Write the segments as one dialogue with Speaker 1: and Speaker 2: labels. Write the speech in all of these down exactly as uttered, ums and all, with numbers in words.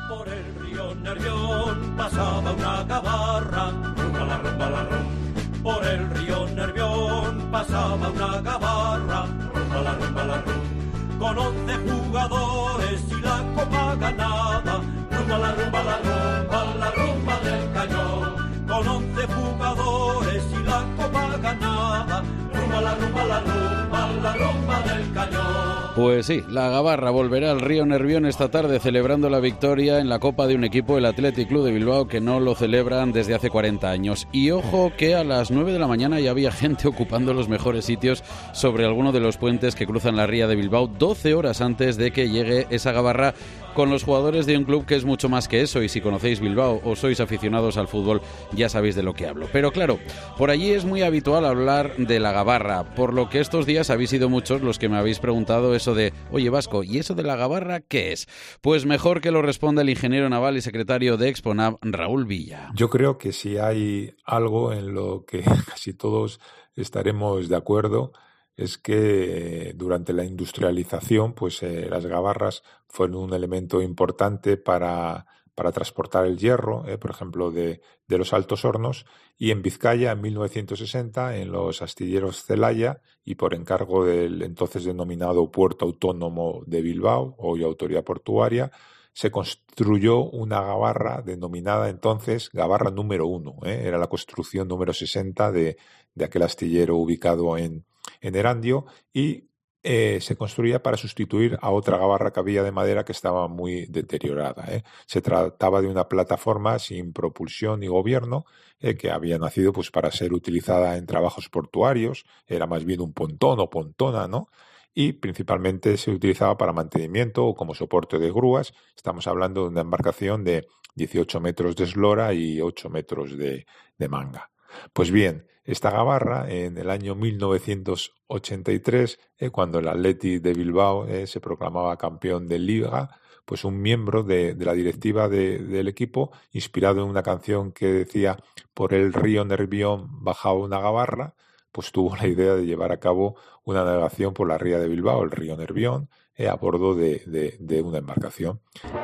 Speaker 1: Por el río Nervión pasaba una gabarra, rumba la rumba la rum. Por el río Nervión pasaba una gabarra, rumba la rumba la rum. Con once jugadores y la copa ganada, rumba la rumba la rumba, la rumba del cañón. Con once jugadores y la copa ganada, rumba la rumba la rumba, la rumba del cañón.
Speaker 2: Pues sí, la gabarra volverá al río Nervión esta tarde celebrando la victoria en la Copa de un equipo, el Athletic Club de Bilbao, que no lo celebran desde hace cuarenta años. Y ojo que a las nueve de la mañana ya había gente ocupando los mejores sitios sobre alguno de los puentes que cruzan la ría de Bilbao, doce horas antes de que llegue esa gabarra con los jugadores de un club que es mucho más que eso, y si conocéis Bilbao o sois aficionados al fútbol ya sabéis de lo que hablo. Pero claro, por allí es muy habitual hablar de la gabarra, por lo que estos días habéis sido muchos los que me habéis preguntado eso de, oye Vasco, ¿y eso de la gabarra qué es? Pues mejor que lo responda el ingeniero naval y secretario de Exponav, Raúl Villa.
Speaker 3: Yo creo que si hay algo en lo que casi todos estaremos de acuerdo, es que durante la industrialización, pues eh, las gabarras fueron un elemento importante para, para transportar el hierro, eh, por ejemplo, de, de los Altos Hornos, y en Vizcaya, en mil novecientos sesenta, en los astilleros Celaya, y por encargo del entonces denominado Puerto Autónomo de Bilbao, hoy Autoridad Portuaria, se construyó una gabarra denominada entonces gabarra número uno. ¿eh? Era la construcción número sesenta de, de aquel astillero ubicado en en Erandio, y eh, se construía para sustituir a otra gabarra que había de madera que estaba muy deteriorada. ¿eh? Se trataba de una plataforma sin propulsión ni gobierno eh, que había nacido pues para ser utilizada en trabajos portuarios, era más bien un pontón o pontona, ¿no? Y principalmente se utilizaba para mantenimiento o como soporte de grúas. Estamos hablando de una embarcación de dieciocho metros de eslora y ocho metros de, de manga. Pues bien, esta gabarra en el año mil novecientos ochenta y tres, eh, cuando el Athletic de Bilbao eh, se proclamaba campeón de Liga, pues un miembro de, de la directiva de, del equipo, inspirado en una canción que decía por el río Nervión bajaba una gabarra, pues tuvo la idea de llevar a cabo una navegación por la ría de Bilbao, el río Nervión, eh, a bordo de, de, de una embarcación.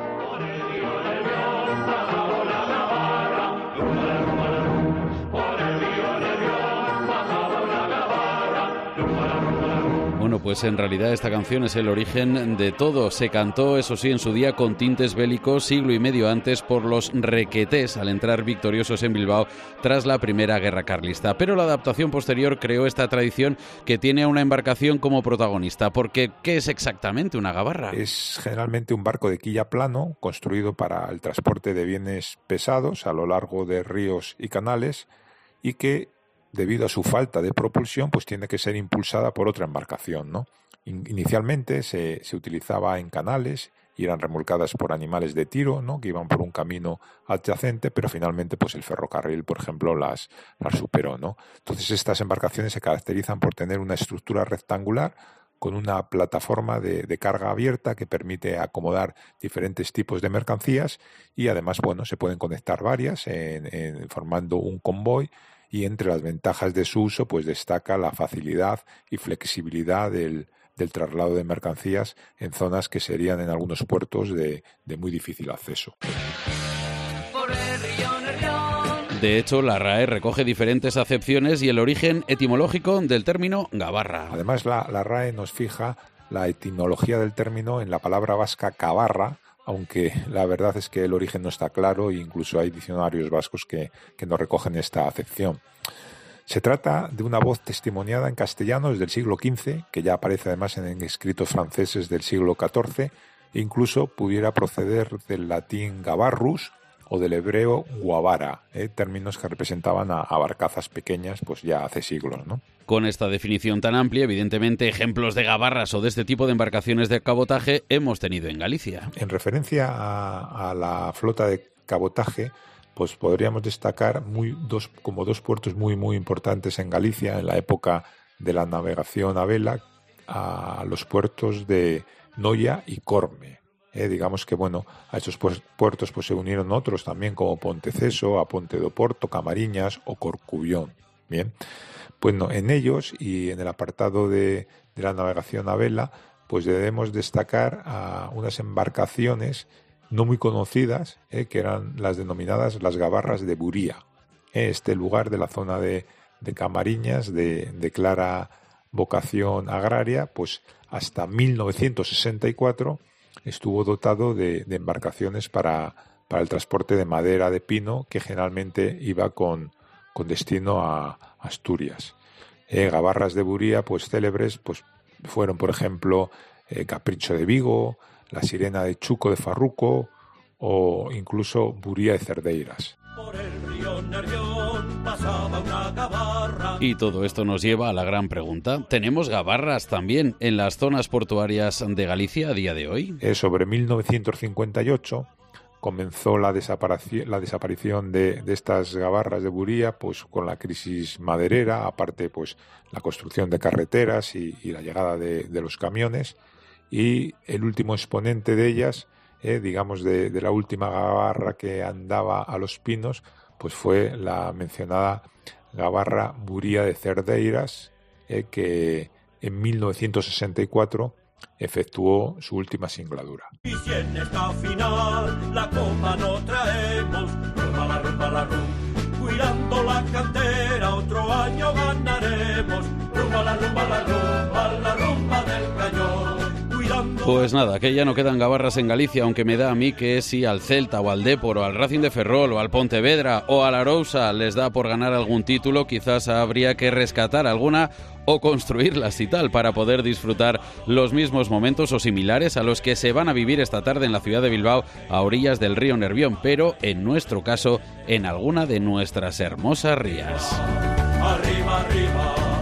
Speaker 2: Bueno, pues en realidad esta canción es el origen de todo. Se cantó, eso sí, en su día con tintes bélicos siglo y medio antes por los requetés al entrar victoriosos en Bilbao tras la Primera Guerra Carlista. Pero la adaptación posterior creó esta tradición que tiene a una embarcación como protagonista. Porque, ¿qué es exactamente una gabarra?
Speaker 3: Es generalmente un barco de quilla plano construido para el transporte de bienes pesados a lo largo de ríos y canales y que, debido a su falta de propulsión, pues tiene que ser impulsada por otra embarcación, ¿no? Inicialmente se, se utilizaba en canales y eran remolcadas por animales de tiro, ¿no? Que iban por un camino adyacente, pero finalmente pues el ferrocarril, por ejemplo, las, las superó, ¿no? Entonces estas embarcaciones se caracterizan por tener una estructura rectangular con una plataforma de, de carga abierta que permite acomodar diferentes tipos de mercancías y además, bueno, se pueden conectar varias en, en, formando un convoy. Y entre las ventajas de su uso, pues destaca la facilidad y flexibilidad del, del traslado de mercancías en zonas que serían en algunos puertos de, de muy difícil acceso.
Speaker 2: De hecho, la R A E recoge diferentes acepciones y el origen etimológico del término gabarra.
Speaker 3: Además, la, la R A E nos fija la etimología del término en la palabra vasca cabarra, aunque la verdad es que el origen no está claro e incluso hay diccionarios vascos que, que no recogen esta acepción. Se trata de una voz testimoniada en castellano desde el siglo quince, que ya aparece además en escritos franceses del siglo catorce, e incluso pudiera proceder del latín gabarrus o del hebreo guavara, ¿eh? términos que representaban a, a barcazas pequeñas pues ya hace siglos, ¿no?
Speaker 2: Con esta definición tan amplia, evidentemente ejemplos de gabarras o de este tipo de embarcaciones de cabotaje hemos tenido en Galicia.
Speaker 3: En referencia a, a la flota de cabotaje, pues podríamos destacar muy dos, como dos puertos muy muy importantes en Galicia en la época de la navegación a vela, a los puertos de Noia y Corme. Eh, digamos que bueno, a esos puertos pues se unieron otros también como Ponteceso, a Ponte do Porto, Camariñas o Corcubión. Bien, bueno, en ellos y en el apartado de, de la navegación a vela, pues debemos destacar a unas embarcaciones no muy conocidas, eh, que eran las denominadas las gabarras de Buría. Eh, este lugar de la zona de, de Camariñas, de, de clara vocación agraria, pues hasta mil novecientos sesenta y cuatro estuvo dotado de, de embarcaciones para, para el transporte de madera de pino, que generalmente iba con, con destino a Asturias. Eh, gabarras de Buría, pues célebres, pues fueron, por ejemplo, eh, Capricho de Vigo, La Sirena de Chuco de Farruco o incluso Buría de Cerdeiras.
Speaker 1: Por el río Nervión pasaba una gabarra.
Speaker 2: Y todo esto nos lleva a la gran pregunta: ¿tenemos gabarras también en las zonas portuarias de Galicia a día de hoy?
Speaker 3: Eh, sobre mil novecientos cincuenta y ocho comenzó la desaparición, la desaparición de, de estas gabarras de Buría, pues con la crisis maderera, aparte pues la construcción de carreteras y, y la llegada de, de los camiones, y el último exponente de ellas, eh, digamos de, de la última gabarra que andaba a los pinos, pues fue la mencionada gabarra Buría de Cerdeiras, eh, que en mil novecientos sesenta y cuatro efectuó su última singladura.
Speaker 1: Y si en esta final la copa no traemos, rumba la rumba la rum, cuidando la cantera otro año ganaremos, rumba la rumba la rumba, la rumba del cañón.
Speaker 2: Pues nada, que ya no quedan gabarras en Galicia, aunque me da a mí que si al Celta o al Dépor o al Racing de Ferrol o al Pontevedra o al Arousa les da por ganar algún título, quizás habría que rescatar alguna o construirlas y tal para poder disfrutar los mismos momentos o similares a los que se van a vivir esta tarde en la ciudad de Bilbao a orillas del río Nervión, pero en nuestro caso en alguna de nuestras hermosas rías.
Speaker 1: Arriba, arriba.